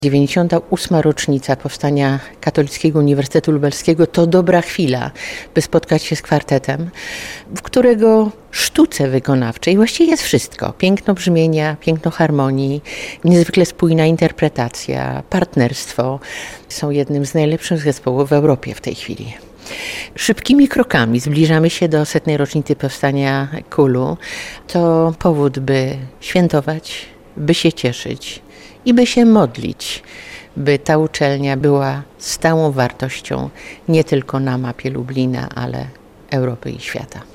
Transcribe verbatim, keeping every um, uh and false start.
dziewięćdziesiąta ósma rocznica powstania Katolickiego Uniwersytetu Lubelskiego to dobra chwila, by spotkać się z kwartetem, w którego sztuce wykonawczej właściwie jest wszystko. Piękno brzmienia, piękno harmonii, niezwykle spójna interpretacja, partnerstwo. Są jednym z najlepszych zespołów w Europie w tej chwili. Szybkimi krokami zbliżamy się do setnej rocznicy powstania K U L-u. To powód, by świętować, by się cieszyć i by się modlić, by ta uczelnia była stałą wartością nie tylko na mapie Lublina, ale Europy i świata.